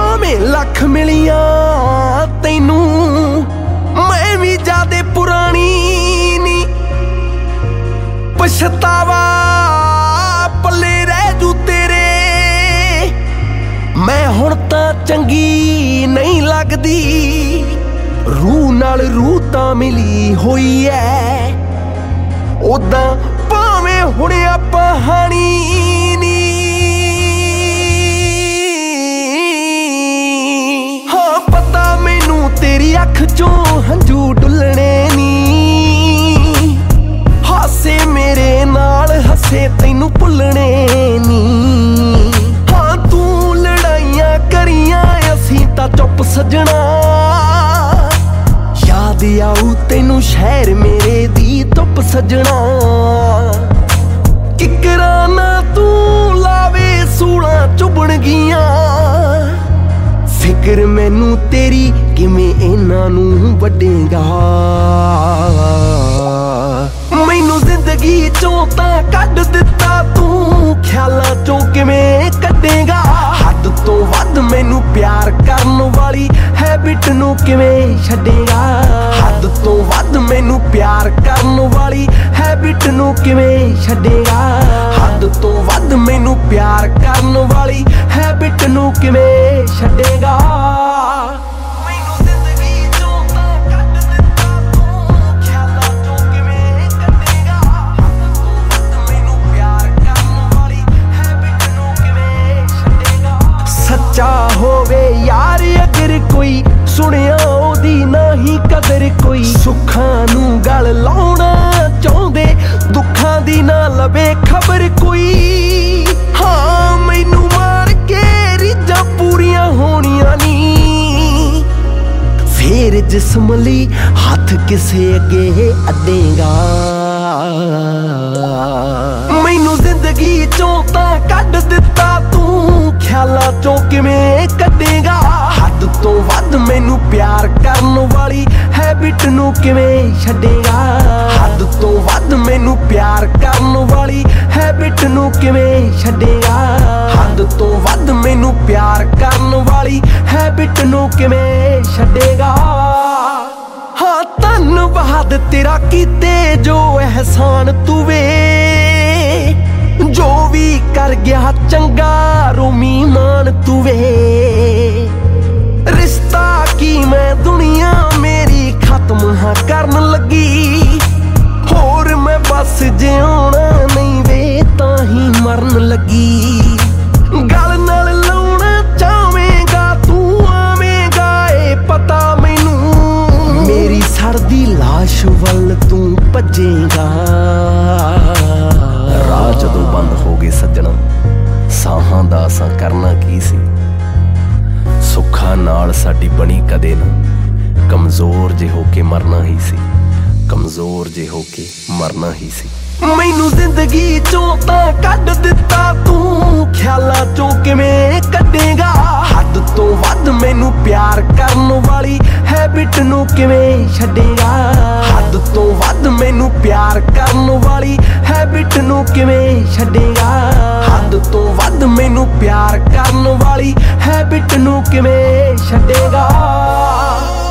ਭਾਵੇਂ ਲੱਖ ਮਿਲੀਆਂ ਤੈਨੂੰ, ਮੈਂ ਵੀ ਜਾਦੇ ਪੁਰਾਣੀ ਨੀ। ਪਛਤਾਵਾ ਪੱਲੇ ਰਹਿ ਜੂ ਤੇਰੇ, ਮੈਂ ਹੁਣ ਤਾਂ ਚੰਗੀ ਨਹੀਂ ਲੱਗਦੀ। ਰੂਹ ਨਾਲ ਰੂਹ ਤਾਂ ਮਿਲੀ ਹੋਈ ਐ, ਉਦਾਂ ਭਾਵੇਂ ਹੁਣ ਆਪਾਂ ਹਾਣੀ ਨੀ। ਹਾਂ ਪਤਾ ਮੈਨੂੰ ਤੇਰੀ ਅੱਖ ਚੋਂ ਹੰਝੂ ਡੁੱਲਣੇ ਨੀ, ਹਾਸੇ ਮੇਰੇ ਨਾਲ ਹੱਸੇ ਤੈਨੂੰ ਭੁੱਲਣੇ ਨੀ। ਹਾਂ ਤੂੰ ਲੜਾਈਆਂ ਕਰੀਆਂ ਅਸੀਂ ਤਾਂ ਚੁੱਪ ਸੱਜਣਾ, ਯਾਦ ਆਊ ਤੈਨੂੰ ਸ਼ਹਿਰ ਮੇਰੇ ਦੀ ਧੁੱਪ ਸੱਜਣਾ। ਕਿਕਰਾਂ ਨਾ ਤੂੰ ਲਾਵੇ ਸੂਲਾਂ ਚੁਭਣਗੀਆਂ, ਫਿਕਰ ਮੈਨੂੰ ਤੇਰੀ ਕਿਵੇਂ ਇਹਨਾਂ ਨੂੰ ਵੱਢੇਗਾ। ਮੈਨੂੰ ਜ਼ਿੰਦਗੀ ਚੋਂ ਤਾਂ ਕੱਢ ਦਿੱਤਾ ਤੂੰ, ਖਿਆਲਾਂ ਚੋਂ ਕਿਵੇਂ ਕੱਢੇਗਾ। ਹੱਦ ਤੋਂ ਵੱਧ ਮੈਨੂੰ ਪਿਆਰ ਕਰਨ ਵਾਲੀ ਹੈਬਿਟ ਨੂੰ ਕਿਵੇਂ ਛੱਡੇਗਾ। ਹੱਦ ਤੋਂ ਵੱਧ ਮੈਨੂੰ ਪਿਆਰ ਕਰਨ ਵਾਲੀ ਹੈਬਿਟ ਨੂੰ ਕਿਵੇਂ ਛੱਡੇਗਾ। ਹੱਦ ਤੋਂ ਵੱਧ ਮੈਨੂੰ ਪਿਆਰ ਕਰਨ ਵਾਲੀ ਹੈਬਿਟ ਨੂੰ ਕਿਵੇਂ ਛੱਡੇਗਾ। ਸੱਚਾ ਹੋਵੇ ਯਾਰ ਅਗਰ ਕੋਈ, ਸੁਣਿਆ ਉਹਦੀ ਨਹੀਂ ਕਦਰ ਕੋਈ। ਸੁੱਖਾਂ ਨੂੰ ਗਲ ਲਾਉਣਾ ਚਾਹੁੰਦੇ, ਦੁੱਖਾਂ ਦੀ ਨਾ ਲਵੇ ਖਬਰ ਕੋਈ। ਹਾਂ ਮੈਨੂੰ ਮਾਰ ਕੇ ਰੀਝਾਂ ਪੂਰੀਆਂ ਹੋਣੀਆਂ ਨੀ, ਫੇਰ ਜਿਸਮ ਲਈ ਹੱਥ ਕਿਸੇ ਅੱਗੇ ਅੱਡੇਗਾ। ਮੈਨੂੰ ਜ਼ਿੰਦਗੀ ਚੋਂ ਤਾਂ ਕੱਢ ਦਿੱਤਾ ਤੂੰ, ਖਿਆਲਾਂ ਚੋਂ ਕਿਵੇਂ ਕੱਢੇਗਾ। ਹੱਦ ਤੋਂ ਵੱਧ ਮੈਨੂੰ ਪਿਆਰ ਕਰਨ ਵਾਲੀ ਹੈਬਿਟ ਨੂੰ ਕਿਵੇਂ ਛੱਡੇਗਾ। ਹੱਦ ਤੋਂ ਵੱਧ ਮੈਨੂੰ ਪਿਆਰ ਕਰਨ ਵਾਲੀ ਹੈਬਿਟ ਨੂੰ ਕਿਵੇਂ ਛੱਡੇਗਾ। ਹੱਦ ਤੋਂ ਵੱਧ ਮੈਨੂੰ ਪਿਆਰ ਕਰਨ ਵਾਲੀ ਹੈਬਿਟ ਨੂੰ ਕਿਵੇਂ ਛੱਡੇਗਾ। ਹਾਂ ਧੰਨਵਾਦ ਤੇਰਾ ਕੀਤੇ ਜੋ ਅਹਿਸਾਨ ਤੂੰ ਵੇ, ਜੋ ਵੀ ਕਰ ਗਿਆ ਚੰਗਾ ਰੋਮੀ ਮਾਨ ਤੂੰ ਵੇ। ਰਿਸ਼ਤਾ ਕੀ ਮੈਂ ਦੁਨੀਆ ਮੇਰੀ ਖਤਮ ਹਾਂ ਕਰਨ ਲੱਗੀ, ਹੋਰ ਮੈਂ ਬਸ ਜਿਉਣਾ ਨਹੀਂ ਵੇ ਤਾਂ ਹੀ ਮਰਨ ਲੱਗੀ। ਗਲ ਨਾਲ ਲਾਉਣਾ ਚਾਹਵੇਂਗਾ ਤੂੰ ਆਵੇਂਗਾ ਏ ਪਤਾ ਮੈਨੂੰ, ਮੇਰੀ ਸੜਦੀ ਲਾਸ਼ ਵੱਲ ਤੂੰ ਭੱਜੇਗਾ। ਰਾਹ ਜਦੋਂ ਬੰਦ ਹੋ ਗਏ ਸੱਜਣਾ, ਸਾਹਾਂ ਦਾ ਅਸਾਂ ਕਰਨਾ ਕੀ ਸੀ। ਸੁੱਖਾਂ ਨਾਲ ਸਾਡੀ ਬਣੀ ਕਦੇ ਨਾ, ਕਮਜ਼ੋਰ ਜੇ ਹੋ ਕੇ ਮਰਨਾ ਹੀ ਸੀ। ਕਮਜ਼ੋਰ ਜੇ ਹੋ ਕੇ ਮਰਨਾ ਹੀ ਸੀ। ਮੈਨੂੰ ਜ਼ਿੰਦਗੀ ਚੋਂ ਤਾਂ ਕੱਢ ਦਿੱਤਾ ਤੂੰ, ਖਿਆਲਾਂ ਚੋਂ ਕਿਵੇਂ ਕੱਢੇਗਾ। ਹੱਦ ਤੋਂ ਵੱਧ ਮੈਨੂੰ ਪਿਆਰ ਕਰਨ ਵਾਲੀ ਹੈਬਿਟ ਨੂੰ ਕਿਵੇਂ ਛੱਡੇਗਾ। ਹੱਦ ਤੋਂ ਵੱਧ ਮੈਨੂੰ ਪਿਆਰ ਕਰਨ ਵਾਲੀ ਹੈਬਿਟ ਨੂੰ ਕਿਵੇਂ ਛੱਡੇਗਾ। ਹੱਦ ਤੋਂ ਵੱਧ ਮੈਨੂੰ ਪਿਆਰ ਕਰਨ ਵਾਲੀ ਹੈਬਿਟ ਨੂੰ ਕਿਵੇਂ ਛੱਡੇਗਾ।